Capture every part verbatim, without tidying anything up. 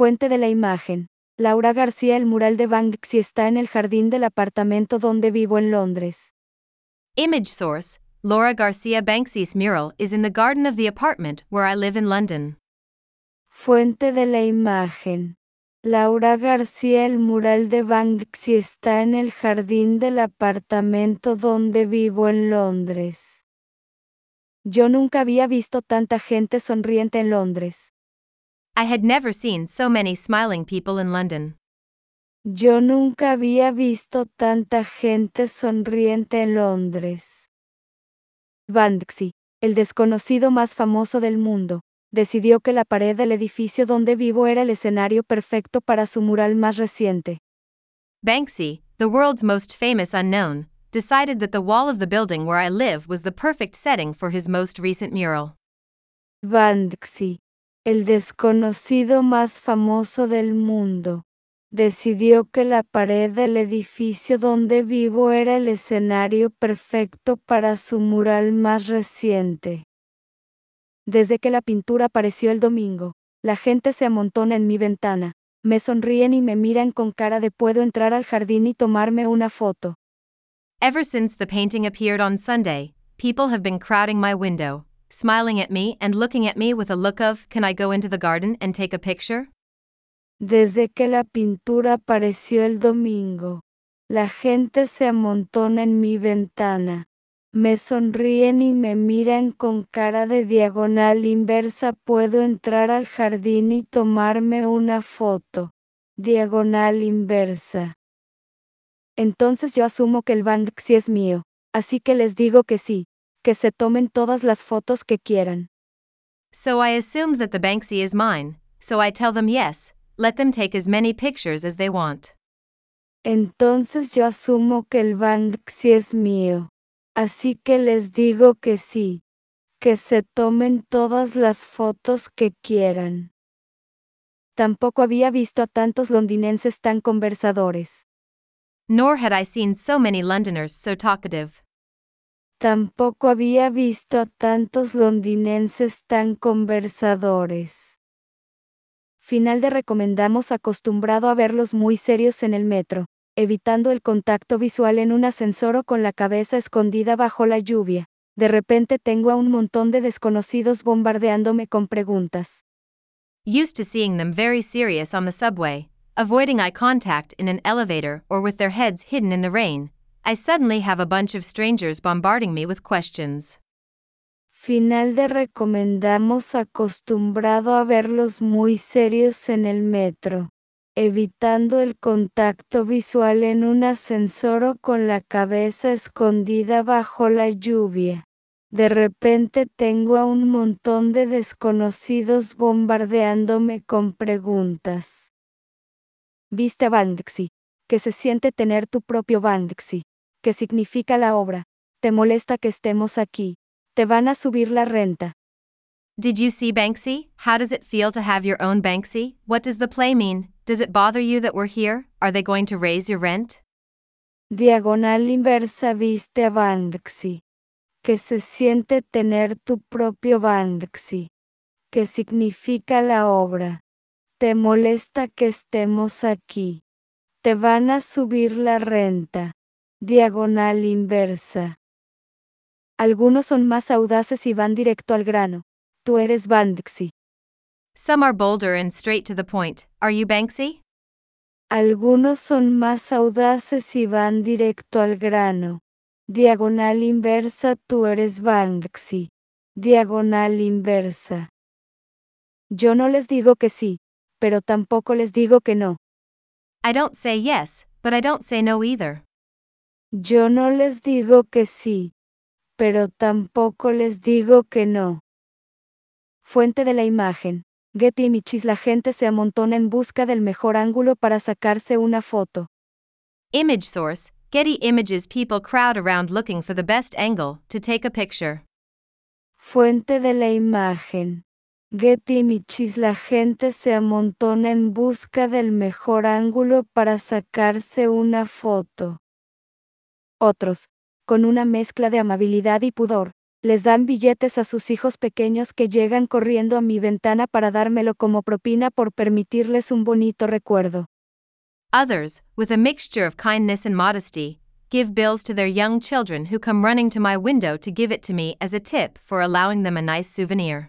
Fuente de la imagen. Laura García. El mural de Banksy está en el jardín del apartamento donde vivo en Londres. Image source, Laura Garcia. Banksy's mural is in the garden of the apartment where I live in London. Fuente de la imagen. Laura García. El mural de Banksy está en el jardín del apartamento donde vivo en Londres. Yo nunca había visto tanta gente sonriente en Londres. I had never seen so many smiling people in London. Yo nunca había visto tanta gente sonriente en Londres. Banksy, el desconocido más famoso del mundo, decidió que la pared del edificio donde vivo era el escenario perfecto para su mural más reciente. Banksy, the world's most famous unknown, decided that the wall of the building where I live was the perfect setting for his most recent mural. Banksy, el desconocido más famoso del mundo, decidió que la pared del edificio donde vivo era el escenario perfecto para su mural más reciente. Desde que la pintura apareció el domingo, la gente se amontona en mi ventana, me sonríen y me miran con cara de ¿puedo entrar al jardín y tomarme una foto? Ever since the painting appeared on Sunday, people have been crowding my window, smiling at me and looking at me with a look of, can I go into the garden and take a picture? Desde que la pintura apareció el domingo, la gente se amontona en mi ventana, me sonríen y me miran con cara de diagonal inversa. ¿Puedo entrar al jardín y tomarme una foto? Diagonal inversa. Entonces yo asumo que el Banksy es mío, así que les digo que sí, que se tomen todas las fotos que quieran. So I assumed that the Banksy is mine, so I tell them yes, let them take as many pictures as they want. Entonces yo asumo que el Banksy es mío, así que les digo que sí, que se tomen todas las fotos que quieran. Tampoco había visto a tantos londinenses tan conversadores. Nor had I seen so many Londoners so talkative. Tampoco había visto a tantos londinenses tan conversadores. Final de recomendamos acostumbrado a verlos muy serios en el metro, evitando el contacto visual en un ascensor o con la cabeza escondida bajo la lluvia. De repente tengo a un montón de desconocidos bombardeándome con preguntas. Used to seeing them very serious on the subway, avoiding eye contact in an elevator or with their heads hidden in the rain, I suddenly have a bunch of strangers bombarding me with questions. Final de recomendamos acostumbrado a verlos muy serios en el metro, evitando el contacto visual en un ascensor o con la cabeza escondida bajo la lluvia. De repente tengo a un montón de desconocidos bombardeándome con preguntas. ¿Viste a Banksy? ¿Qué se siente tener tu propio Banksy? ¿Qué significa la obra? ¿Te molesta que estemos aquí? Te van a subir la renta. Did you see Banksy? How does it feel to have your own Banksy? What does the play mean? Does it bother you that we're here? Are they going to raise your rent? Diagonal inversa. ¿Viste a Banksy? ¿Qué se siente tener tu propio Banksy? ¿Qué significa la obra? ¿Te molesta que estemos aquí? Te van a subir la renta. Diagonal inversa. Algunos son más audaces y van directo al grano. Tú eres Banksy. Some are bolder and straight to the point. Are you Banksy? Algunos son más audaces y van directo al grano. Diagonal inversa. Tú eres Banksy. Diagonal inversa. Yo no les digo que sí, pero tampoco les digo que no. I don't say yes, but I don't say no either. Yo no les digo que sí, pero tampoco les digo que no. Fuente de la imagen. Getty Images. La gente se amontona en busca del mejor ángulo para sacarse una foto. Image source, Getty Images. People crowd around looking for the best angle to take a picture. Fuente de la imagen. Getty Images. La gente se amontona en busca del mejor ángulo para sacarse una foto. Otros, con una mezcla de amabilidad y pudor, Les dan billetes a sus hijos pequeños que llegan corriendo a mi ventana para dármelo como propina por permitirles un bonito recuerdo. Others, with a mixture of kindness and modesty, give bills to their young children who come running to my window to give it to me as a tip for allowing them a nice souvenir.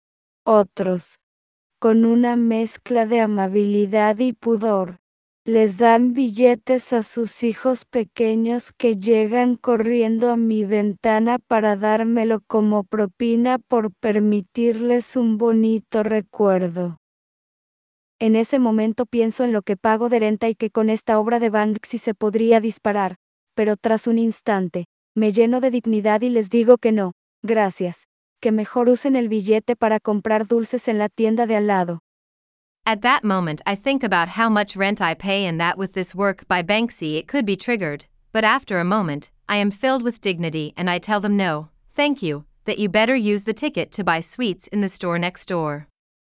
Otros, con una mezcla de amabilidad y pudor, les dan billetes a sus hijos pequeños que llegan corriendo a mi ventana para dármelo como propina por permitirles un bonito recuerdo. En ese momento pienso en lo que pago de renta y que con esta obra de Banksy se podría disparar, pero tras un instante, me lleno de dignidad y les digo que no, gracias, que mejor usen el billete para comprar dulces en la tienda de al lado. At that moment I think about how much rent I pay and that with this work by Banksy it could be triggered, but after a moment, I am filled with dignity and I tell them no, thank you, that you better use the ticket to buy sweets in the store next door.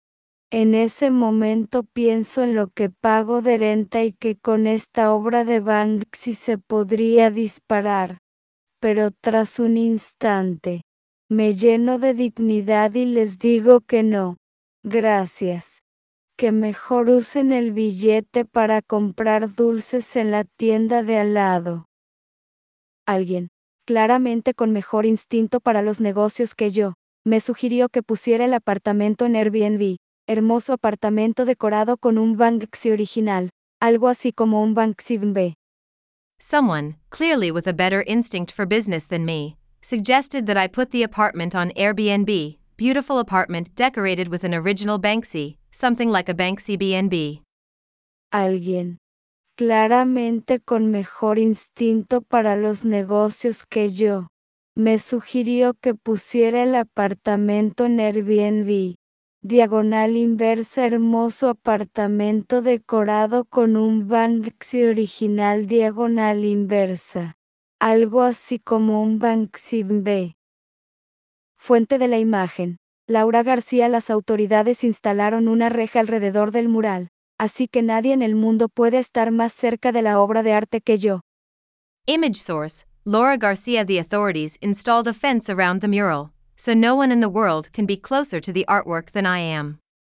En ese momento pienso en lo que pago de renta y que con esta obra de Banksy se podría disparar, pero tras un instante, me lleno de dignidad y les digo que no, gracias, que mejor usen el billete para comprar dulces en la tienda de al lado. Alguien, claramente con mejor instinto para los negocios que yo, me sugirió que pusiera el apartamento en Airbnb. Hermoso apartamento decorado con un Banksy original, algo así como un Banksy B. Someone, clearly with a better instinct for business than me, suggested that I put the apartment on Airbnb, beautiful apartment decorated with an original Banksy, something like a Banksy B and B. Alguien, claramente con mejor instinto para los negocios que yo, me sugirió que pusiera el apartamento en Airbnb. Diagonal inversa, hermoso apartamento decorado con un Banksy original, diagonal inversa. Algo así como un Banksy B. Fuente de la imagen. Laura García. Las autoridades instalaron una reja alrededor del mural, así que nadie en el mundo puede estar más cerca de la obra de arte que yo. Image source, Laura Garcia. The authorities installed a fence around the mural, so no one in the world can be closer to the artwork than I am.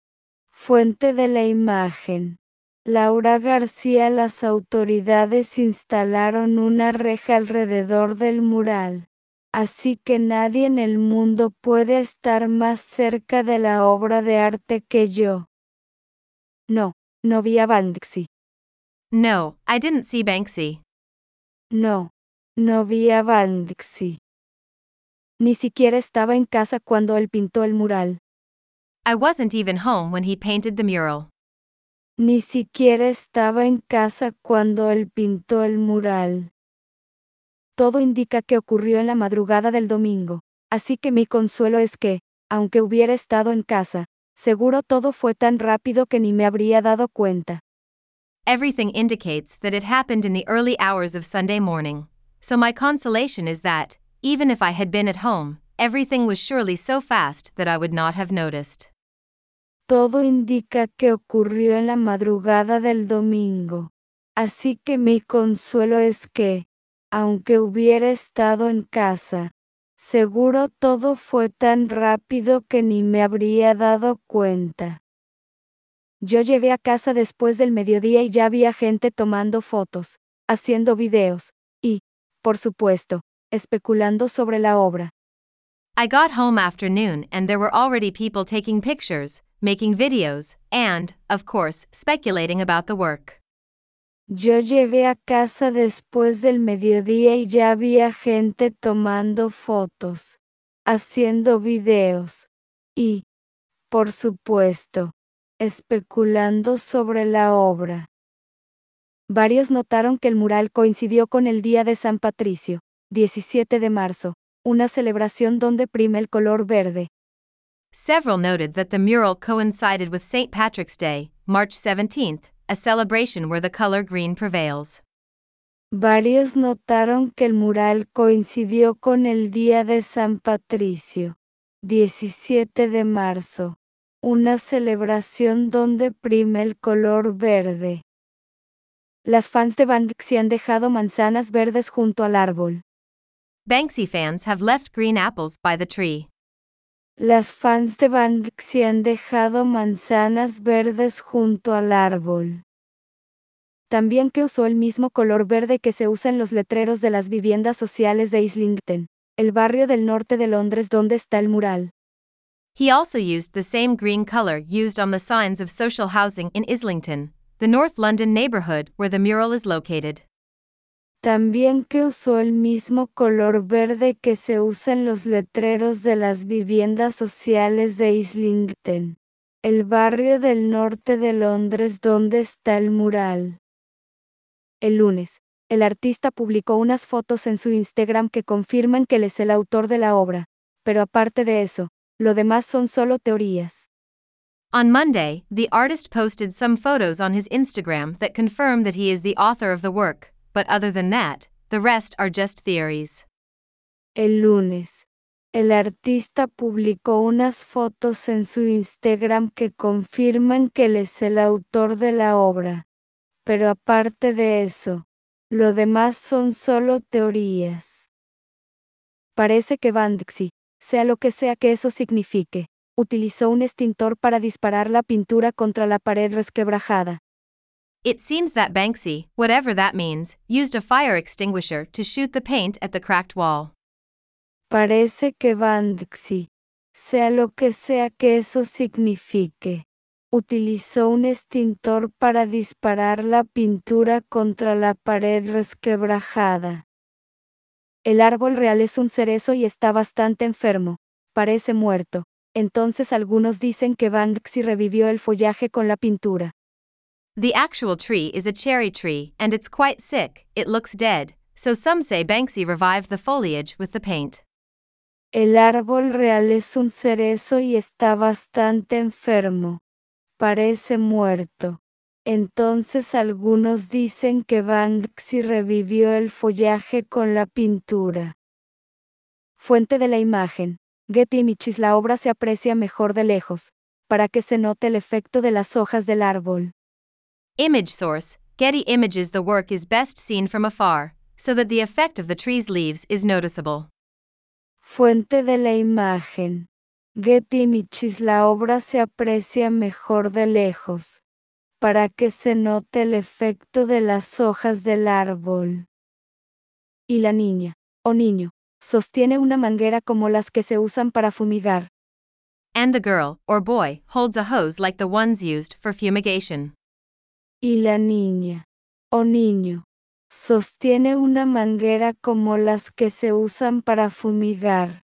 Fuente de la imagen. Laura García. Las autoridades instalaron una reja alrededor del mural, así que nadie en el mundo puede estar más cerca de la obra de arte que yo. No, no vi a Banksy. No, I didn't see Banksy. No, no vi a Banksy. Ni siquiera estaba en casa cuando él pintó el mural. I wasn't even home when he painted the mural. Ni siquiera estaba en casa cuando él pintó el mural. Todo indica que ocurrió en la madrugada del domingo, así que mi consuelo es que, aunque hubiera estado en casa, seguro todo fue tan rápido que ni me habría dado cuenta. Everything indicates that it happened in the early hours of Sunday morning, so my consolation is that, even if I had been at home, everything was surely so fast that I would not have noticed. Todo indica que ocurrió en la madrugada del domingo, así que mi consuelo es que, aunque hubiera estado en casa, seguro todo fue tan rápido que ni me habría dado cuenta. Yo llegué a casa después del mediodía y ya había gente tomando fotos, haciendo videos, y, por supuesto, especulando sobre la obra. I got home after noon and there were already people taking pictures, making videos, and, of course, speculating about the work. Yo llegué a casa después del mediodía y ya había gente tomando fotos, haciendo videos, y, por supuesto, especulando sobre la obra. Varios notaron que el mural coincidió con el Día de San Patricio, diecisiete de marzo, una celebración donde prima el color verde. Several noted that the mural coincided with Saint Patrick's Day, March seventeenth, a celebration where the color green prevails. Varios notaron que el mural coincidió con el Día de San Patricio, diecisiete de marzo, una celebración donde prima el color verde. Las fans de Banksy han dejado manzanas verdes junto al árbol. Banksy fans have left green apples by the tree. Las fans de Banksy han dejado manzanas verdes junto al árbol. También que usó el mismo color verde que se usa en los letreros de las viviendas sociales de Islington, el barrio del norte de Londres donde está el mural. He also used the same green color used on the signs of social housing in Islington, the North London neighborhood where the mural is located. También que usó el mismo color verde que se usa en los letreros de las viviendas sociales de Islington, el barrio del norte de Londres donde está el mural. El lunes, el artista publicó unas fotos en su Instagram que confirman que él es el autor de la obra, pero aparte de eso, lo demás son solo teorías. On Monday, the artist posted some photos on his Instagram that confirm that he is the author of the work, but other than that, the rest are just theories. El lunes, el artista publicó unas fotos en su Instagram que confirman que él es el autor de la obra, pero aparte de eso, lo demás son solo teorías. Parece que Banksy, sea lo que sea que eso signifique, utilizó un extintor para disparar la pintura contra la pared resquebrajada. It seems that Banksy, whatever that means, used a fire extinguisher to shoot the paint at the cracked wall. Parece que Banksy, sea lo que sea que eso signifique, utilizó un extintor para disparar la pintura contra la pared resquebrajada. El árbol real es un cerezo y está bastante enfermo, parece muerto, entonces algunos dicen que Banksy revivió el follaje con la pintura. The actual tree is a cherry tree and it's quite sick, it looks dead, so some say Banksy revived the foliage with the paint. El árbol real es un cerezo y está bastante enfermo, parece muerto. Entonces algunos dicen que Banksy revivió el follaje con la pintura. Fuente de la imagen. Getty Images. La obra se aprecia mejor de lejos, para que se note el efecto de las hojas del árbol. Image source. Getty Images. The work is best seen from afar, so that the effect of the tree's leaves is noticeable. Fuente de la imagen. Getty Images. La obra se aprecia mejor de lejos, para que se note el efecto de las hojas del árbol. Y la niña, o niño, sostiene una manguera como las que se usan para fumigar. And the girl, or boy, holds a hose like the ones used for fumigation. Y la niña, o niño, sostiene una manguera como las que se usan para fumigar.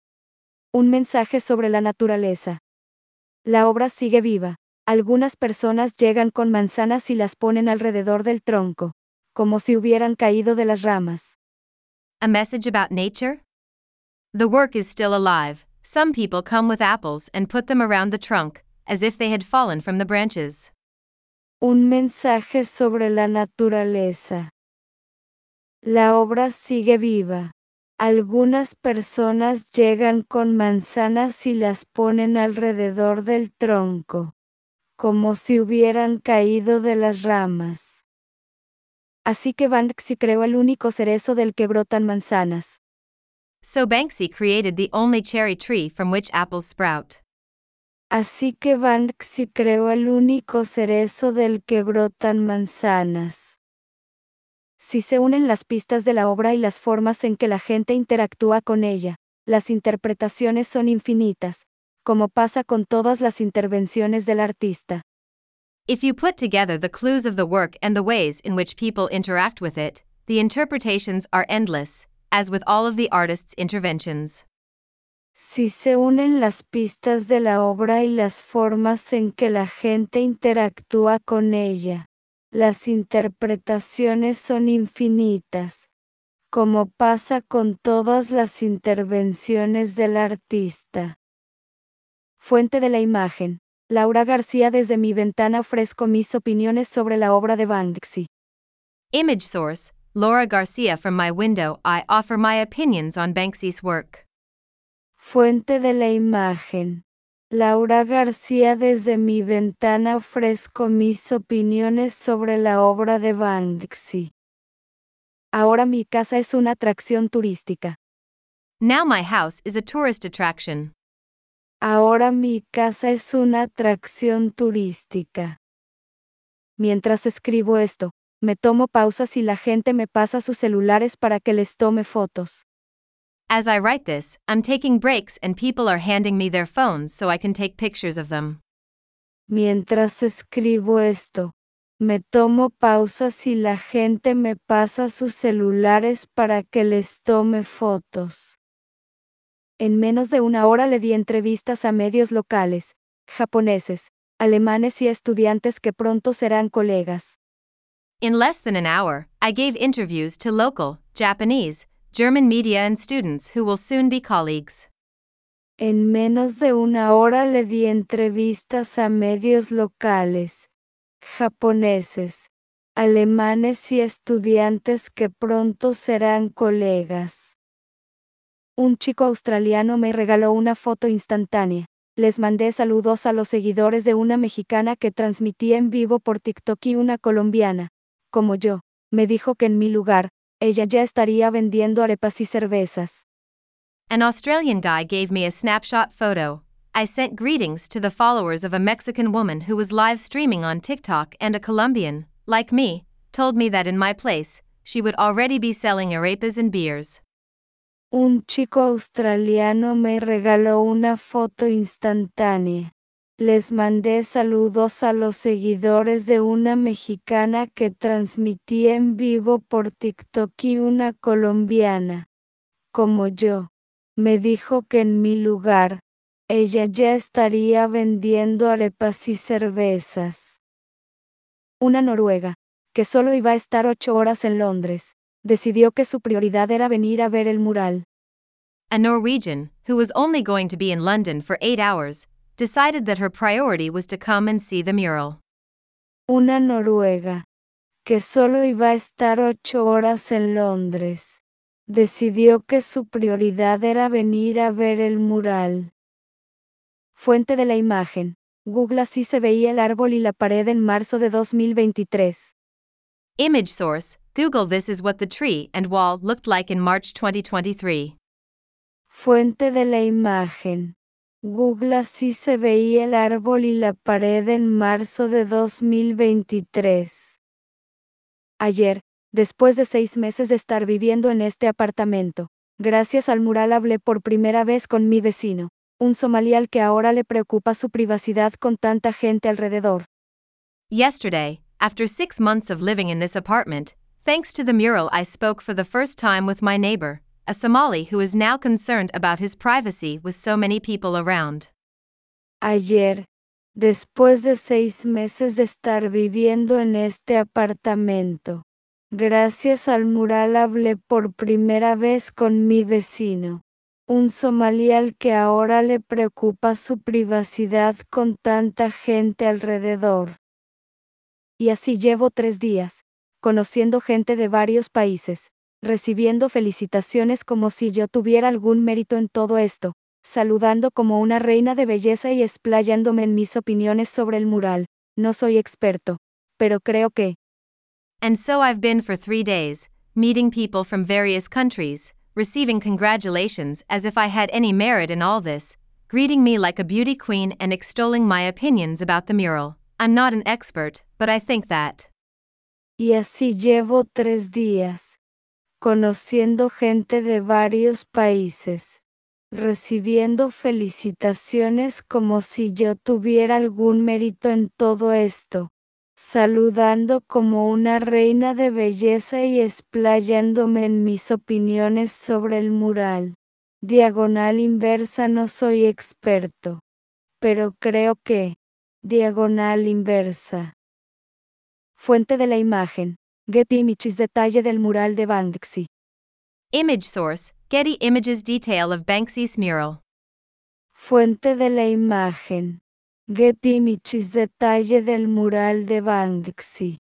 Un mensaje sobre la naturaleza. La obra sigue viva. Algunas personas llegan con manzanas y las ponen alrededor del tronco, como si hubieran caído de las ramas. A message about nature? The work is still alive. Some people come with apples and put them around the trunk, as if they had fallen from the branches. Un mensaje sobre la naturaleza. La obra sigue viva. Algunas personas llegan con manzanas y las ponen alrededor del tronco, como si hubieran caído de las ramas. Así que Banksy creó el único cerezo del que brotan manzanas. So Banksy created the only cherry tree from which apples sprout. Así que Banksy creó el único cerezo del que brotan manzanas. Si se unen las pistas de la obra y las formas en que la gente interactúa con ella, las interpretaciones son infinitas, como pasa con todas las intervenciones del artista. If you put together the clues of the work and the ways in which people interact with it, the interpretations are endless, as with all of the artist's interventions. Si se unen las pistas de la obra y las formas en que la gente interactúa con ella, las interpretaciones son infinitas, como pasa con todas las intervenciones del artista. Fuente de la imagen. Laura García. Desde mi ventana ofrezco mis opiniones sobre la obra de Banksy. Image source. Laura Garcia. From my window I offer my opinions on Banksy's work. Fuente de la imagen. Laura García. Desde mi ventana ofrezco mis opiniones sobre la obra de Banksy. Ahora mi casa es una atracción turística. Now my house is a tourist attraction. Ahora mi casa es una atracción turística. Mientras escribo esto, me tomo pausas y la gente me pasa sus celulares para que les tome fotos. As I write this, I'm taking breaks and people are handing me their phones so I can take pictures of them. Mientras escribo esto, me tomo pausas y la gente me pasa sus celulares para que les tome fotos. En menos de una hora le di entrevistas a medios locales, japoneses, alemanes y estudiantes que pronto serán colegas. In less than an hour, I gave interviews to local, Japanese, German media and students who will soon be colleagues. En menos de una hora le di entrevistas a medios locales, japoneses, alemanes y estudiantes que pronto serán colegas. Un chico australiano me regaló una foto instantánea. Les mandé saludos a los seguidores de una mexicana que transmitía en vivo por TikTok y una colombiana, como yo, me dijo que en mi lugar, ella ya estaría vendiendo arepas y cervezas. An Australian guy gave me a snapshot photo. I sent greetings to the followers of a Mexican woman who was live streaming on TikTok, and a Colombian, like me, told me that in my place, she would already be selling arepas and beers. Un chico australiano me regaló una foto instantánea. Les mandé saludos a los seguidores de una mexicana que transmitía en vivo por TikTok y una colombiana, como yo, me dijo que en mi lugar, ella ya estaría vendiendo arepas y cervezas. Una noruega, que solo iba a estar ocho horas en Londres, decidió que su prioridad era venir a ver el mural. A Norwegian, who was only going to be in London for eight hours, decided that her priority was to come and see the mural. Una noruega, que solo iba a estar ocho horas en Londres, decidió que su prioridad era venir a ver el mural. Fuente de la imagen: Google. Así se veía el árbol y la pared en marzo de dos mil veintitrés. Image source: Google. This is what the tree and wall looked like in March twenty twenty-three. Fuente de la imagen: Google. Así se veía el árbol y la pared en marzo de dos mil veintitrés. Ayer, después de seis meses de estar viviendo en este apartamento, gracias al mural hablé por primera vez con mi vecino, un somalí al que ahora le preocupa su privacidad con tanta gente alrededor. Yesterday, after six months of living in this apartment, thanks to the mural, I spoke for the first time with my neighbor, a Somali who is now concerned about his privacy with so many people around. Ayer, después de seis meses de estar viviendo en este apartamento, gracias al mural hablé por primera vez con mi vecino, un somalí al que ahora le preocupa su privacidad con tanta gente alrededor. Y así llevo tres días, conociendo gente de varios países, recibiendo felicitaciones como si yo tuviera algún mérito en todo esto, saludando como una reina de belleza y explayándome en mis opiniones sobre el mural. No soy experto, pero creo que. And so I've been for three days, meeting people from various countries, receiving congratulations as if I had any merit in all this, greeting me like a beauty queen and extolling my opinions about the mural. I'm not an expert, but I think that. Y así llevo tres días, conociendo gente de varios países, recibiendo felicitaciones como si yo tuviera algún mérito en todo esto, saludando como una reina de belleza y explayándome en mis opiniones sobre el mural. Diagonal inversa. No soy experto, pero creo que. Diagonal inversa. Fuente de la imagen: Getty Images. Detalle del mural de Banksy. Image source: Getty Images. Detail of Banksy's mural. Fuente de la imagen: Getty Images. Detalle del mural de Banksy.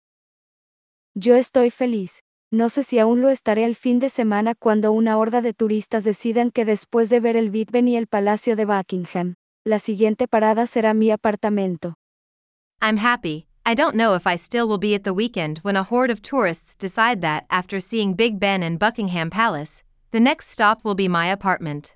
Yo estoy feliz. No sé si aún lo estaré el fin de semana cuando una horda de turistas decidan que después de ver el Big Ben y el Palacio de Buckingham, la siguiente parada será mi apartamento. I'm happy. I don't know if I still will be at the weekend when a horde of tourists decide that after seeing Big Ben and Buckingham Palace, The next stop will be my apartment.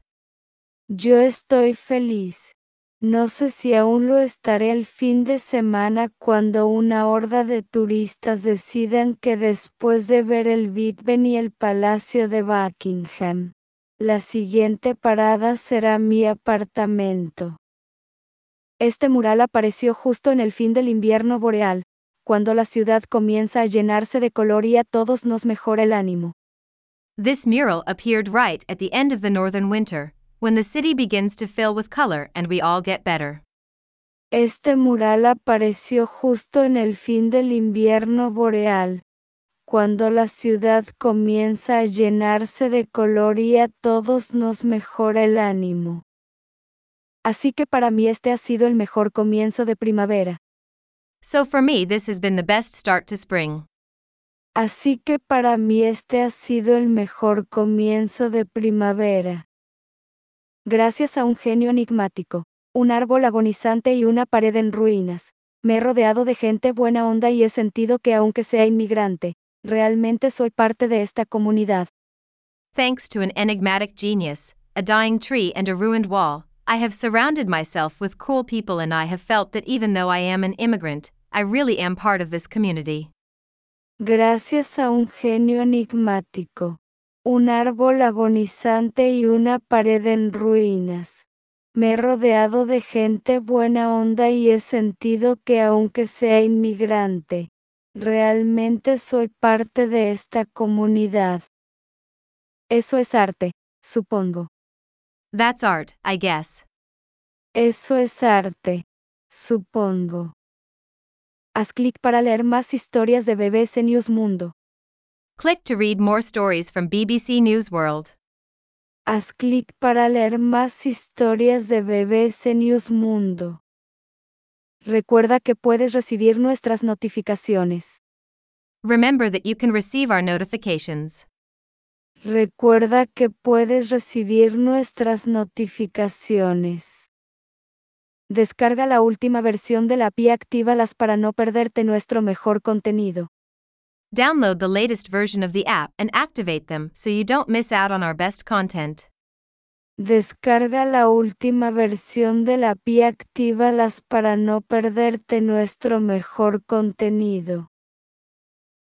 Yo estoy feliz. No sé si aún lo estaré el fin de semana cuando una horda de turistas decidan que después de ver el Big Ben y el Palacio de Buckingham, la siguiente parada será mi apartamento. Este mural apareció justo en el fin del invierno boreal, cuando la ciudad comienza a llenarse de color y a todos nos mejora el ánimo. This mural appeared right at the end of the northern winter, when the city begins to fill with color and we all get better. Este mural apareció justo en el fin del invierno boreal, cuando la ciudad comienza a llenarse de color y a todos nos mejora el ánimo. Así que para mí este ha sido el mejor comienzo de primavera. So for me this has been the best start to spring. Así que para mí este ha sido el mejor comienzo de primavera. Gracias a un genio enigmático, un árbol agonizante y una pared en ruinas, me he rodeado de gente buena onda y he sentido que aunque sea inmigrante, realmente soy parte de esta comunidad. Thanks to an enigmatic genius, a dying tree and a ruined wall, I have surrounded myself with cool people and I have felt that even though I am an immigrant, I really am part of this community. Gracias a un genio enigmático, un árbol agonizante y una pared en ruinas, me he rodeado de gente buena onda y he sentido que aunque sea inmigrante, realmente soy parte de esta comunidad. Eso es arte, supongo. That's art, I guess. Eso es arte, supongo. Haz clic para leer más historias de B B C News Mundo. Click to read more stories from B B C News World. Haz clic para leer más historias de B B C News Mundo. Recuerda que puedes recibir nuestras notificaciones. Remember that you can receive our notifications. Recuerda que puedes recibir nuestras notificaciones. Descarga la última versión de la app y actívalas para no perderte nuestro mejor contenido. Download the latest version of the app and activate them so you don't miss out on our best content. Descarga la última versión de la app y actívalas para no perderte nuestro mejor contenido.